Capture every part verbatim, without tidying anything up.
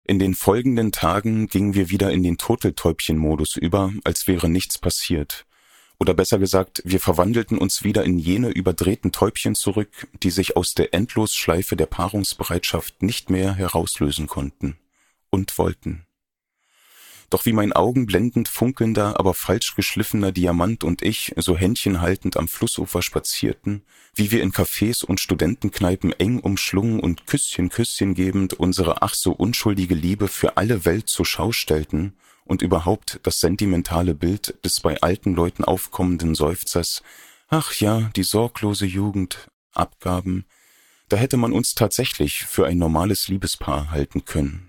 In den folgenden Tagen gingen wir wieder in den Turteltäubchen-Modus über, als wäre nichts passiert. Oder besser gesagt, wir verwandelten uns wieder in jene überdrehten Täubchen zurück, die sich aus der Endlosschleife der Paarungsbereitschaft nicht mehr herauslösen konnten. Und wollten. Doch wie mein augenblendend funkelnder, aber falsch geschliffener Diamant und ich so händchenhaltend am Flussufer spazierten, wie wir in Cafés und Studentenkneipen eng umschlungen und Küsschen, Küsschen gebend unsere ach so unschuldige Liebe für alle Welt zur Schau stellten und überhaupt das sentimentale Bild des bei alten Leuten aufkommenden Seufzers, ach ja, die sorglose Jugend, abgaben, da hätte man uns tatsächlich für ein normales Liebespaar halten können.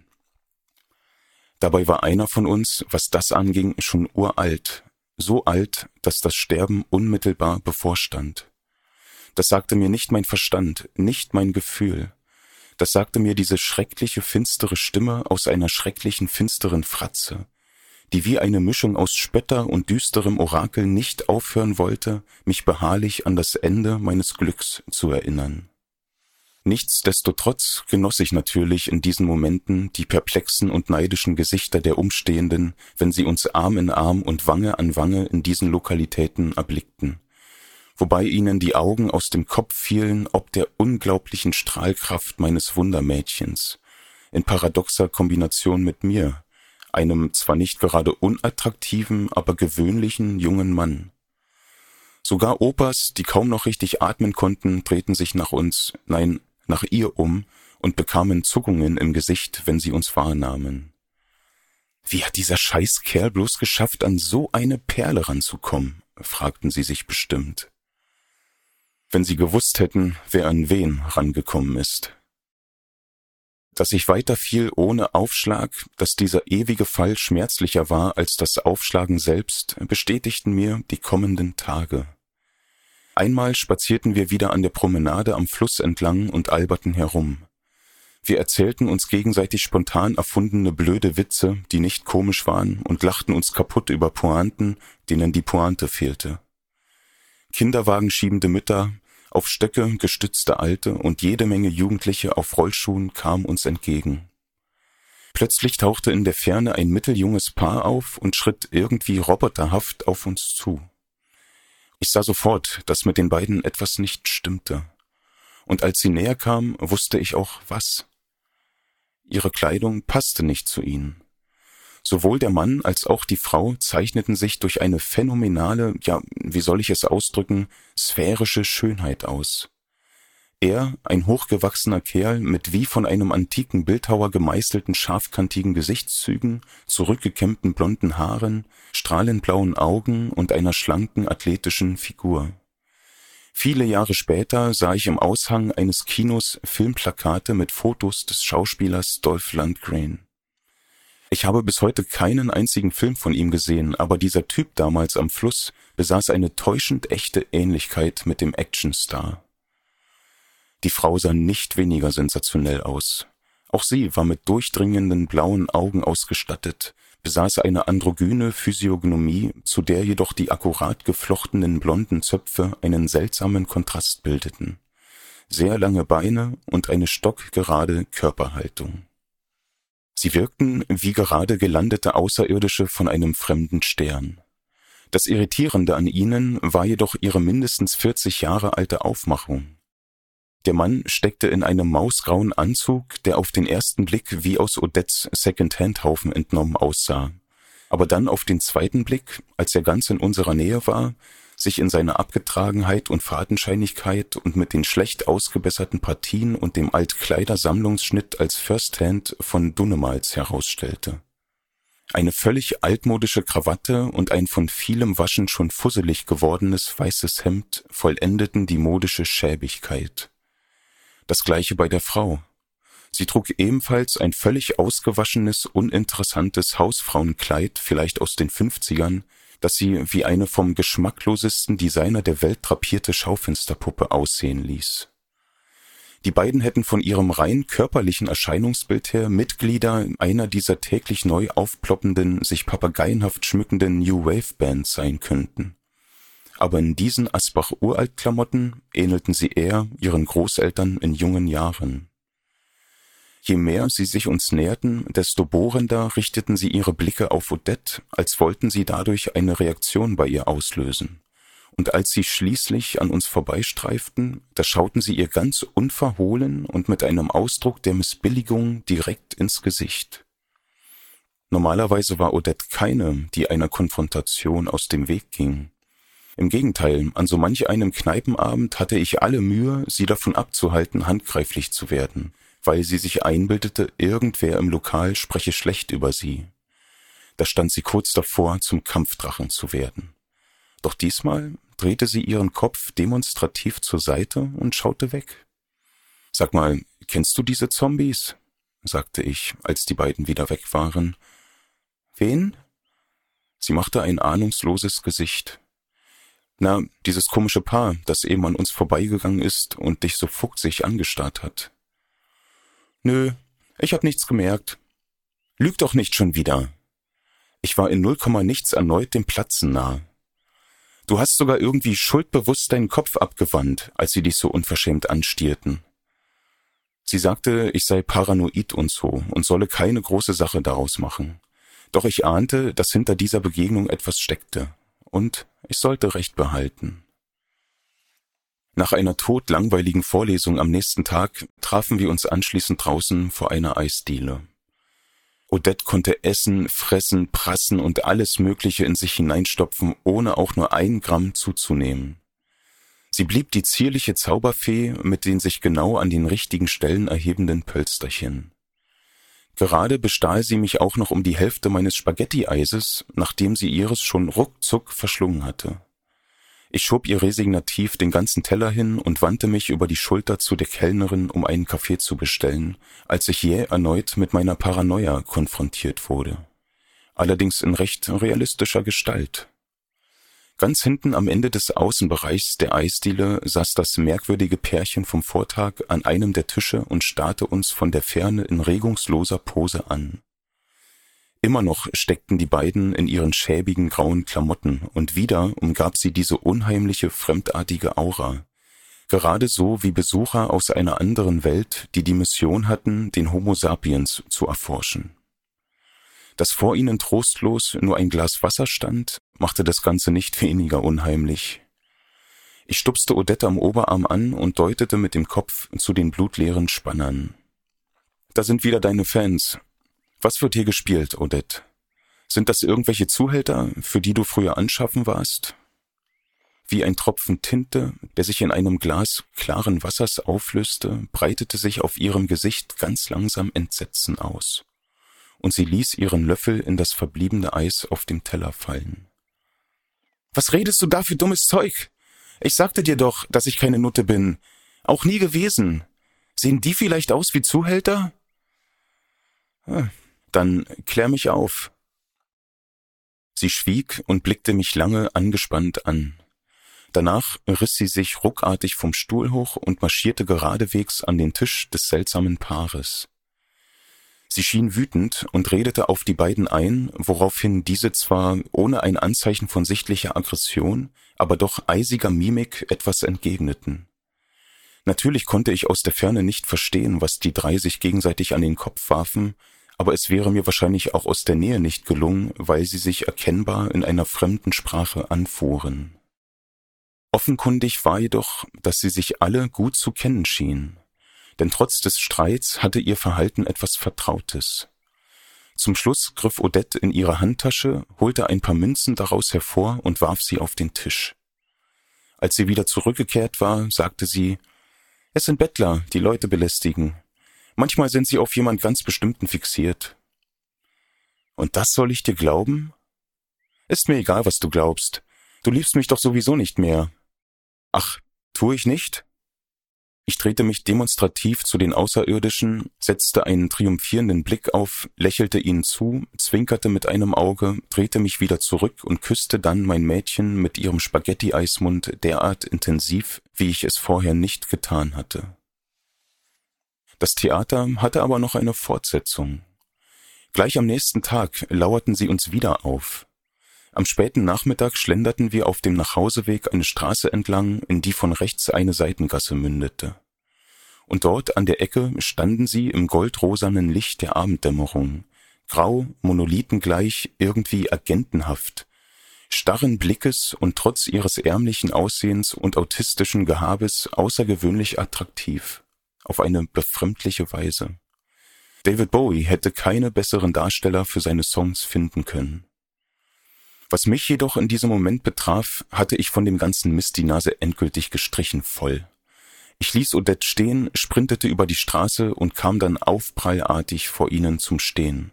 Dabei war einer von uns, was das anging, schon uralt, so alt, dass das Sterben unmittelbar bevorstand. Das sagte mir nicht mein Verstand, nicht mein Gefühl. Das sagte mir diese schreckliche, finstere Stimme aus einer schrecklichen, finsteren Fratze, die wie eine Mischung aus Spötter und düsterem Orakel nicht aufhören wollte, mich beharrlich an das Ende meines Glücks zu erinnern. Nichtsdestotrotz genoss ich natürlich in diesen Momenten die perplexen und neidischen Gesichter der Umstehenden, wenn sie uns Arm in Arm und Wange an Wange in diesen Lokalitäten erblickten, wobei ihnen die Augen aus dem Kopf fielen ob der unglaublichen Strahlkraft meines Wundermädchens, in paradoxer Kombination mit mir, einem zwar nicht gerade unattraktiven, aber gewöhnlichen jungen Mann. Sogar Opas, die kaum noch richtig atmen konnten, drehten sich nach uns, nein, nach ihr um und bekamen Zuckungen im Gesicht, wenn sie uns wahrnahmen. Wie hat dieser Scheißkerl bloß geschafft, an so eine Perle ranzukommen, fragten sie sich bestimmt. Wenn sie gewusst hätten, wer an wen rangekommen ist. Dass ich weiterfiel ohne Aufschlag, dass dieser ewige Fall schmerzlicher war als das Aufschlagen selbst, bestätigten mir die kommenden Tage. Einmal spazierten wir wieder an der Promenade am Fluss entlang und alberten herum. Wir erzählten uns gegenseitig spontan erfundene blöde Witze, die nicht komisch waren, und lachten uns kaputt über Pointen, denen die Pointe fehlte. Kinderwagen schiebende Mütter, auf Stöcke gestützte Alte und jede Menge Jugendliche auf Rollschuhen kamen uns entgegen. Plötzlich tauchte in der Ferne ein mitteljunges Paar auf und schritt irgendwie roboterhaft auf uns zu. Ich sah sofort, dass mit den beiden etwas nicht stimmte. Und als sie näher kam, wusste ich auch, was. Ihre Kleidung passte nicht zu ihnen. Sowohl der Mann als auch die Frau zeichneten sich durch eine phänomenale, ja, wie soll ich es ausdrücken, sphärische Schönheit aus. Er, ein hochgewachsener Kerl mit wie von einem antiken Bildhauer gemeißelten scharfkantigen Gesichtszügen, zurückgekämmten blonden Haaren, strahlend blauen Augen und einer schlanken, athletischen Figur. Viele Jahre später sah ich im Aushang eines Kinos Filmplakate mit Fotos des Schauspielers Dolph Lundgren. Ich habe bis heute keinen einzigen Film von ihm gesehen, aber dieser Typ damals am Fluss besaß eine täuschend echte Ähnlichkeit mit dem Actionstar. Die Frau sah nicht weniger sensationell aus. Auch sie war mit durchdringenden blauen Augen ausgestattet, besaß eine androgyne Physiognomie, zu der jedoch die akkurat geflochtenen blonden Zöpfe einen seltsamen Kontrast bildeten. Sehr lange Beine und eine stockgerade Körperhaltung. Sie wirkten wie gerade gelandete Außerirdische von einem fremden Stern. Das Irritierende an ihnen war jedoch ihre mindestens vierzig Jahre alte Aufmachung. Der Mann steckte in einem mausgrauen Anzug, der auf den ersten Blick wie aus Odettes Second-Hand-Haufen entnommen aussah, aber dann auf den zweiten Blick, als er ganz in unserer Nähe war, sich in seiner Abgetragenheit und Fadenscheinigkeit und mit den schlecht ausgebesserten Partien und dem Altkleidersammlungsschnitt als First-Hand von Dunnemals herausstellte. Eine völlig altmodische Krawatte und ein von vielem Waschen schon fusselig gewordenes weißes Hemd vollendeten die modische Schäbigkeit. Das gleiche bei der Frau. Sie trug ebenfalls ein völlig ausgewaschenes, uninteressantes Hausfrauenkleid, vielleicht aus den fünfzigern, das sie wie eine vom geschmacklosesten Designer der Welt drapierte Schaufensterpuppe aussehen ließ. Die beiden hätten von ihrem rein körperlichen Erscheinungsbild her Mitglieder einer dieser täglich neu aufploppenden, sich papageienhaft schmückenden New Wave Bands sein könnten. Aber in diesen Asbach-Uralt-Klamotten ähnelten sie eher ihren Großeltern in jungen Jahren. Je mehr sie sich uns näherten, desto bohrender richteten sie ihre Blicke auf Odette, als wollten sie dadurch eine Reaktion bei ihr auslösen. Und als sie schließlich an uns vorbeistreiften, da schauten sie ihr ganz unverhohlen und mit einem Ausdruck der Missbilligung direkt ins Gesicht. Normalerweise war Odette keine, die einer Konfrontation aus dem Weg ging. Im Gegenteil, an so manch einem Kneipenabend hatte ich alle Mühe, sie davon abzuhalten, handgreiflich zu werden, weil sie sich einbildete, irgendwer im Lokal spreche schlecht über sie. Da stand sie kurz davor, zum Kampfdrachen zu werden. Doch diesmal drehte sie ihren Kopf demonstrativ zur Seite und schaute weg. »Sag mal, kennst du diese Zombies?« sagte ich, als die beiden wieder weg waren. »Wen?« Sie machte ein ahnungsloses Gesicht. »Na, dieses komische Paar, das eben an uns vorbeigegangen ist und dich so fuchsig angestarrt hat.« »Nö, ich hab nichts gemerkt.« »Lüg doch nicht schon wieder.« Ich war in null Komma nichts erneut dem Platzen nah. »Du hast sogar irgendwie schuldbewusst deinen Kopf abgewandt, als sie dich so unverschämt anstierten.« Sie sagte, ich sei paranoid und so und solle keine große Sache daraus machen. Doch ich ahnte, dass hinter dieser Begegnung etwas steckte. Und ich sollte Recht behalten. Nach einer todlangweiligen Vorlesung am nächsten Tag trafen wir uns anschließend draußen vor einer Eisdiele. Odette konnte essen, fressen, prassen und alles Mögliche in sich hineinstopfen, ohne auch nur ein Gramm zuzunehmen. Sie blieb die zierliche Zauberfee mit den sich genau an den richtigen Stellen erhebenden Pölsterchen. Gerade bestahl sie mich auch noch um die Hälfte meines Spaghetti-Eises, nachdem sie ihres schon ruckzuck verschlungen hatte. Ich schob ihr resignativ den ganzen Teller hin und wandte mich über die Schulter zu der Kellnerin, um einen Kaffee zu bestellen, als ich jäh erneut mit meiner Paranoia konfrontiert wurde. Allerdings in recht realistischer Gestalt. Ganz hinten am Ende des Außenbereichs der Eisdiele saß das merkwürdige Pärchen vom Vortag an einem der Tische und starrte uns von der Ferne in regungsloser Pose an. Immer noch steckten die beiden in ihren schäbigen grauen Klamotten und wieder umgab sie diese unheimliche, fremdartige Aura. Gerade so wie Besucher aus einer anderen Welt, die die Mission hatten, den Homo sapiens zu erforschen. Dass vor ihnen trostlos nur ein Glas Wasser stand, machte das Ganze nicht weniger unheimlich. Ich stupste Odette am Oberarm an und deutete mit dem Kopf zu den blutleeren Spannern. »Da sind wieder deine Fans. Was wird hier gespielt, Odette? Sind das irgendwelche Zuhälter, für die du früher anschaffen warst?« Wie ein Tropfen Tinte, der sich in einem Glas klaren Wassers auflöste, breitete sich auf ihrem Gesicht ganz langsam Entsetzen aus. Und sie ließ ihren Löffel in das verbliebene Eis auf dem Teller fallen. »Was redest du da für dummes Zeug? Ich sagte dir doch, dass ich keine Nutte bin. Auch nie gewesen. Sehen die vielleicht aus wie Zuhälter?« »Hm, dann klär mich auf.« Sie schwieg und blickte mich lange angespannt an. Danach riss sie sich ruckartig vom Stuhl hoch und marschierte geradewegs an den Tisch des seltsamen Paares. Sie schien wütend und redete auf die beiden ein, woraufhin diese zwar ohne ein Anzeichen von sichtlicher Aggression, aber doch eisiger Mimik etwas entgegneten. Natürlich konnte ich aus der Ferne nicht verstehen, was die drei sich gegenseitig an den Kopf warfen, aber es wäre mir wahrscheinlich auch aus der Nähe nicht gelungen, weil sie sich erkennbar in einer fremden Sprache anfuhren. Offenkundig war jedoch, dass sie sich alle gut zu kennen schienen. Denn trotz des Streits hatte ihr Verhalten etwas Vertrautes. Zum Schluss griff Odette in ihre Handtasche, holte ein paar Münzen daraus hervor und warf sie auf den Tisch. Als sie wieder zurückgekehrt war, sagte sie, »Es sind Bettler, die Leute belästigen. Manchmal sind sie auf jemand ganz Bestimmten fixiert.« »Und das soll ich dir glauben?« »Ist mir egal, was du glaubst. Du liebst mich doch sowieso nicht mehr.« »Ach, tue ich nicht?« Ich drehte mich demonstrativ zu den Außerirdischen, setzte einen triumphierenden Blick auf, lächelte ihnen zu, zwinkerte mit einem Auge, drehte mich wieder zurück und küsste dann mein Mädchen mit ihrem Spaghetti-Eismund derart intensiv, wie ich es vorher nicht getan hatte. Das Theater hatte aber noch eine Fortsetzung. Gleich am nächsten Tag lauerten sie uns wieder auf. Am späten Nachmittag schlenderten wir auf dem Nachhauseweg eine Straße entlang, in die von rechts eine Seitengasse mündete. und dort an der Ecke standen sie im goldrosanen Licht der Abenddämmerung, grau, monolithengleich, irgendwie agentenhaft, starren Blickes und trotz ihres ärmlichen Aussehens und autistischen Gehabes außergewöhnlich attraktiv, auf eine befremdliche Weise. David Bowie hätte keine besseren Darsteller für seine Songs finden können. Was mich jedoch in diesem Moment betraf, hatte ich von dem ganzen Mist die Nase endgültig gestrichen voll. Ich ließ Odette stehen, sprintete über die Straße und kam dann aufprallartig vor ihnen zum Stehen.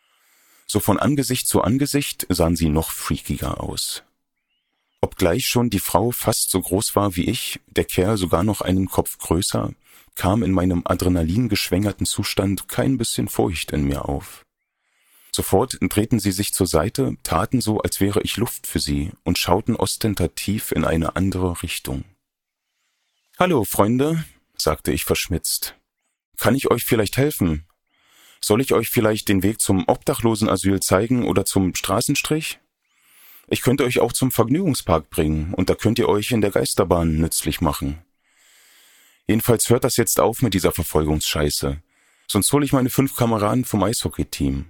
So von Angesicht zu Angesicht sahen sie noch freakiger aus. Obgleich schon die Frau fast so groß war wie ich, der Kerl sogar noch einen Kopf größer, kam in meinem adrenalingeschwängerten Zustand kein bisschen Furcht in mir auf. Sofort drehten sie sich zur Seite, taten so, als wäre ich Luft für sie und schauten ostentativ in eine andere Richtung. »Hallo, Freunde«, sagte ich verschmitzt. »Kann ich euch vielleicht helfen? Soll ich euch vielleicht den Weg zum Obdachlosenasyl zeigen oder zum Straßenstrich? Ich könnte euch auch zum Vergnügungspark bringen und da könnt ihr euch in der Geisterbahn nützlich machen. Jedenfalls hört das jetzt auf mit dieser Verfolgungsscheiße, sonst hole ich meine fünf Kameraden vom Eishockey-Team.«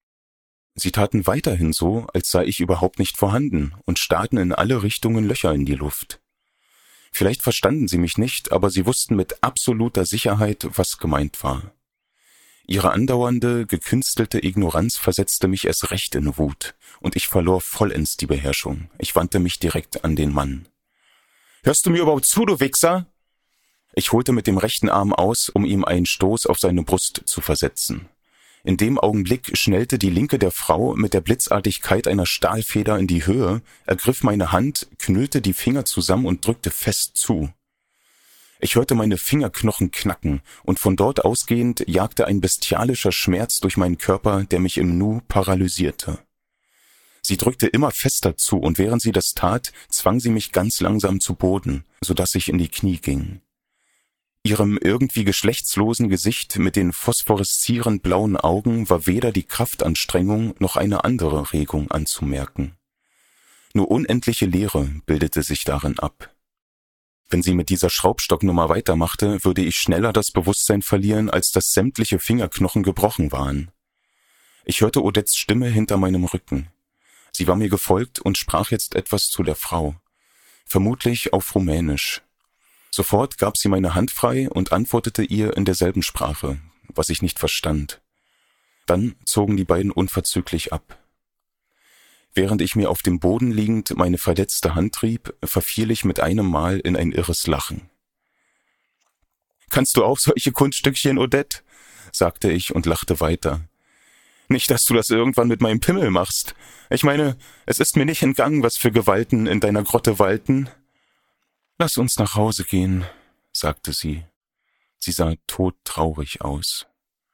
Sie taten weiterhin so, als sei ich überhaupt nicht vorhanden und starrten in alle Richtungen Löcher in die Luft. Vielleicht verstanden sie mich nicht, aber sie wussten mit absoluter Sicherheit, was gemeint war. Ihre andauernde, gekünstelte Ignoranz versetzte mich erst recht in Wut, und ich verlor vollends die Beherrschung. Ich wandte mich direkt an den Mann. »Hörst du mir überhaupt zu, du Wichser?« Ich holte mit dem rechten Arm aus, um ihm einen Stoß auf seine Brust zu versetzen. In dem Augenblick schnellte die Linke der Frau mit der Blitzartigkeit einer Stahlfeder in die Höhe, ergriff meine Hand, knüllte die Finger zusammen und drückte fest zu. Ich hörte meine Fingerknochen knacken, und von dort ausgehend jagte ein bestialischer Schmerz durch meinen Körper, der mich im Nu paralysierte. Sie drückte immer fester zu, und während sie das tat, zwang sie mich ganz langsam zu Boden, so dass ich in die Knie ging. Ihrem irgendwie geschlechtslosen Gesicht mit den phosphoreszierend blauen Augen war weder die Kraftanstrengung noch eine andere Regung anzumerken. Nur unendliche Leere bildete sich darin ab. Wenn sie mit dieser Schraubstocknummer weitermachte, würde ich schneller das Bewusstsein verlieren, als dass sämtliche Fingerknochen gebrochen waren. Ich hörte Odettes Stimme hinter meinem Rücken. Sie war mir gefolgt und sprach jetzt etwas zu der Frau, vermutlich auf Rumänisch. Sofort gab sie meine Hand frei und antwortete ihr in derselben Sprache, was ich nicht verstand. Dann zogen die beiden unverzüglich ab. Während ich mir auf dem Boden liegend meine verletzte Hand rieb, verfiel ich mit einem Mal in ein irres Lachen. »Kannst du auch solche Kunststückchen, Odette?« sagte ich und lachte weiter. »Nicht, dass du das irgendwann mit meinem Pimmel machst. Ich meine, es ist mir nicht entgangen, was für Gewalten in deiner Grotte walten.« »Lass uns nach Hause gehen«, sagte sie. Sie sah todtraurig aus.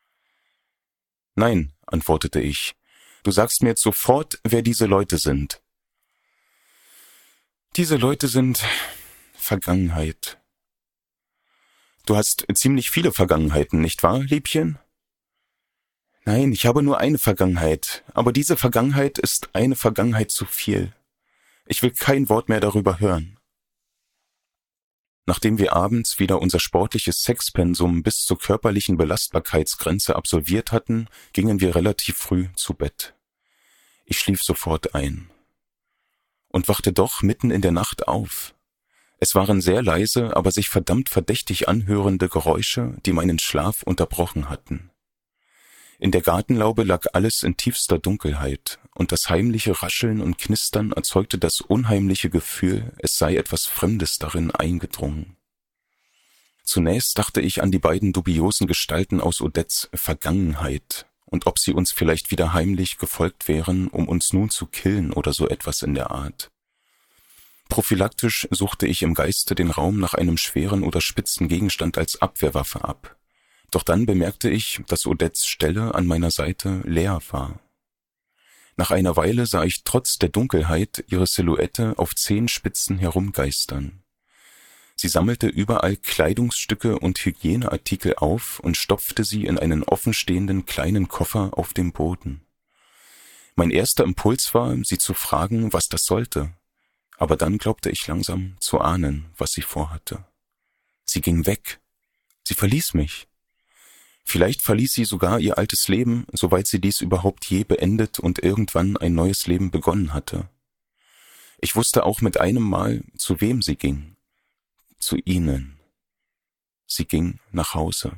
»Nein«, antwortete ich, »du sagst mir jetzt sofort, wer diese Leute sind.« »Diese Leute sind Vergangenheit.« »Du hast ziemlich viele Vergangenheiten, nicht wahr, Liebchen?« »Nein, ich habe nur eine Vergangenheit, aber diese Vergangenheit ist eine Vergangenheit zu viel. Ich will kein Wort mehr darüber hören.« Nachdem wir abends wieder unser sportliches Sexpensum bis zur körperlichen Belastbarkeitsgrenze absolviert hatten, gingen wir relativ früh zu Bett. Ich schlief sofort ein und wachte doch mitten in der Nacht auf. Es waren sehr leise, aber sich verdammt verdächtig anhörende Geräusche, die meinen Schlaf unterbrochen hatten. In der Gartenlaube lag alles in tiefster Dunkelheit, und das heimliche Rascheln und Knistern erzeugte das unheimliche Gefühl, es sei etwas Fremdes darin eingedrungen. Zunächst dachte ich an die beiden dubiosen Gestalten aus Odettes Vergangenheit und ob sie uns vielleicht wieder heimlich gefolgt wären, um uns nun zu killen oder so etwas in der Art. Prophylaktisch suchte ich im Geiste den Raum nach einem schweren oder spitzen Gegenstand als Abwehrwaffe ab. Doch dann bemerkte ich, dass Odettes Stelle an meiner Seite leer war. Nach einer Weile sah ich trotz der Dunkelheit ihre Silhouette auf Zehenspitzen herumgeistern. Sie sammelte überall Kleidungsstücke und Hygieneartikel auf und stopfte sie in einen offenstehenden kleinen Koffer auf dem Boden. Mein erster Impuls war, sie zu fragen, was das sollte, aber dann glaubte ich langsam zu ahnen, was sie vorhatte. Sie ging weg. Sie verließ mich. Vielleicht verließ sie sogar ihr altes Leben, soweit sie dies überhaupt je beendet und irgendwann ein neues Leben begonnen hatte. Ich wusste auch mit einem Mal, zu wem sie ging. Zu ihnen. Sie ging nach Hause.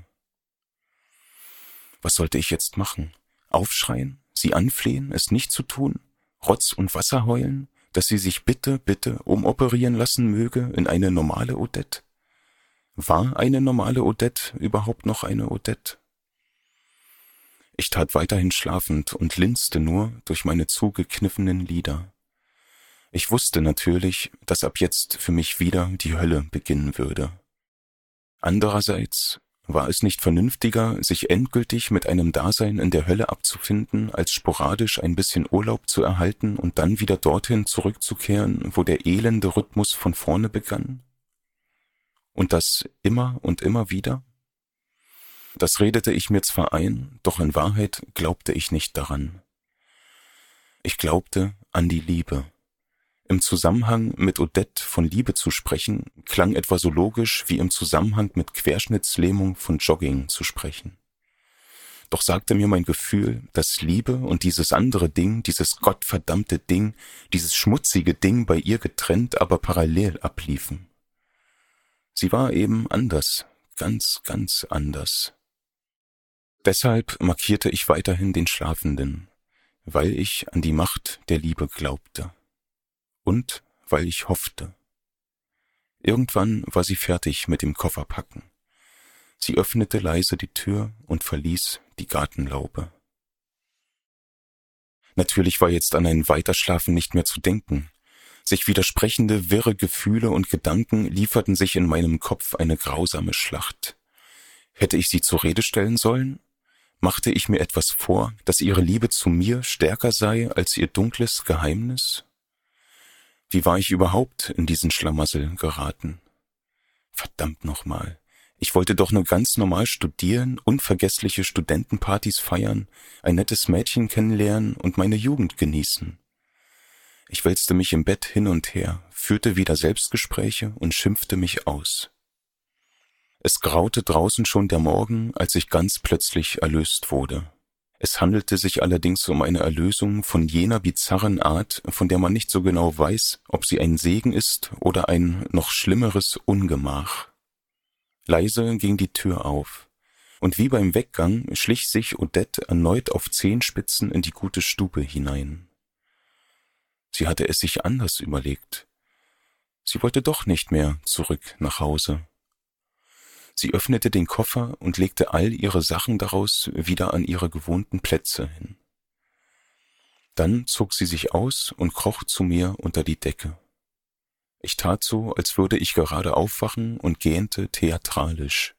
Was sollte ich jetzt machen? Aufschreien? Sie anflehen, es nicht zu tun? Rotz und Wasser heulen, dass sie sich bitte, bitte umoperieren lassen möge in eine normale Odette? War eine normale Odette überhaupt noch eine Odette? Ich tat weiterhin schlafend und linste nur durch meine zugekniffenen Lider. Ich wusste natürlich, dass ab jetzt für mich wieder die Hölle beginnen würde. Andererseits war es nicht vernünftiger, sich endgültig mit einem Dasein in der Hölle abzufinden, als sporadisch ein bisschen Urlaub zu erhalten und dann wieder dorthin zurückzukehren, wo der elende Rhythmus von vorne begann? Und das immer und immer wieder? Das redete ich mir zwar ein, doch in Wahrheit glaubte ich nicht daran. Ich glaubte an die Liebe. Im Zusammenhang mit Odette von Liebe zu sprechen, klang etwa so logisch wie im Zusammenhang mit Querschnittslähmung von Jogging zu sprechen. Doch sagte mir mein Gefühl, dass Liebe und dieses andere Ding, dieses gottverdammte Ding, dieses schmutzige Ding bei ihr getrennt, aber parallel abliefen. Sie war eben anders, ganz, ganz anders. Deshalb markierte ich weiterhin den Schlafenden, weil ich an die Macht der Liebe glaubte. Und weil ich hoffte. Irgendwann war sie fertig mit dem Kofferpacken. Sie öffnete leise die Tür und verließ die Gartenlaube. Natürlich war jetzt an ein Weiterschlafen nicht mehr zu denken. Sich widersprechende, wirre Gefühle und Gedanken lieferten sich in meinem Kopf eine grausame Schlacht. Hätte ich sie zur Rede stellen sollen? Machte ich mir etwas vor, dass ihre Liebe zu mir stärker sei als ihr dunkles Geheimnis? Wie war ich überhaupt in diesen Schlamassel geraten? Verdammt nochmal. Ich wollte doch nur ganz normal studieren, unvergessliche Studentenpartys feiern, ein nettes Mädchen kennenlernen und meine Jugend genießen. Ich wälzte mich im Bett hin und her, führte wieder Selbstgespräche und schimpfte mich aus. Es graute draußen schon der Morgen, als ich ganz plötzlich erlöst wurde. Es handelte sich allerdings um eine Erlösung von jener bizarren Art, von der man nicht so genau weiß, ob sie ein Segen ist oder ein noch schlimmeres Ungemach. Leise ging die Tür auf, und wie beim Weggang schlich sich Odette erneut auf Zehenspitzen in die gute Stube hinein. Sie hatte es sich anders überlegt. Sie wollte doch nicht mehr zurück nach Hause. Sie öffnete den Koffer und legte all ihre Sachen daraus wieder an ihre gewohnten Plätze hin. Dann zog sie sich aus und kroch zu mir unter die Decke. Ich tat so, als würde ich gerade aufwachen und gähnte theatralisch.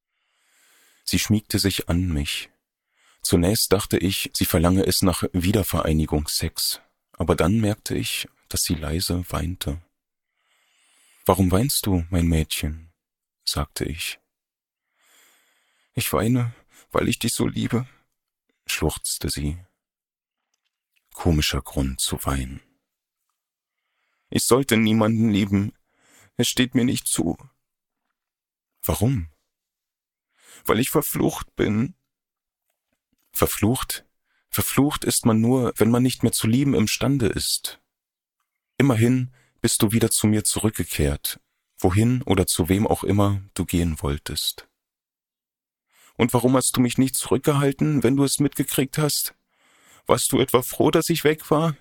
Sie schmiegte sich an mich. Zunächst dachte ich, sie verlange es nach Wiedervereinigungssex, aber dann merkte ich, dass sie leise weinte. »Warum weinst du, mein Mädchen?« sagte ich. »Ich weine, weil ich dich so liebe«, schluchzte sie. Komischer Grund zu weinen. »Ich sollte niemanden lieben. Es steht mir nicht zu.« »Warum?« »Weil ich verflucht bin.« »Verflucht? Verflucht ist man nur, wenn man nicht mehr zu lieben imstande ist. Immerhin bist du wieder zu mir zurückgekehrt, wohin oder zu wem auch immer du gehen wolltest.« »Und warum hast du mich nicht zurückgehalten, wenn du es mitgekriegt hast? Warst du etwa froh, dass ich weg war?«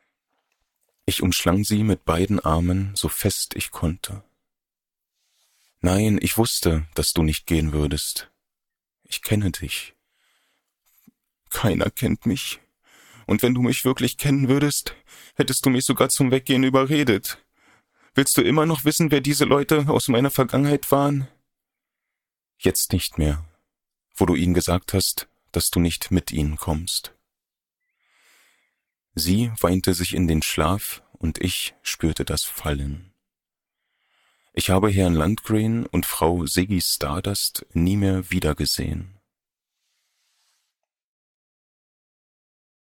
Ich umschlang sie mit beiden Armen, so fest ich konnte. »Nein, ich wusste, dass du nicht gehen würdest. Ich kenne dich.« »Keiner kennt mich. Und wenn du mich wirklich kennen würdest, hättest du mich sogar zum Weggehen überredet. Willst du immer noch wissen, wer diese Leute aus meiner Vergangenheit waren?« »Jetzt nicht mehr, wo du ihnen gesagt hast, dass du nicht mit ihnen kommst.« Sie weinte sich in den Schlaf und ich spürte das Fallen. Ich habe Herrn Landgren und Frau Ziggy Stardust nie mehr wiedergesehen.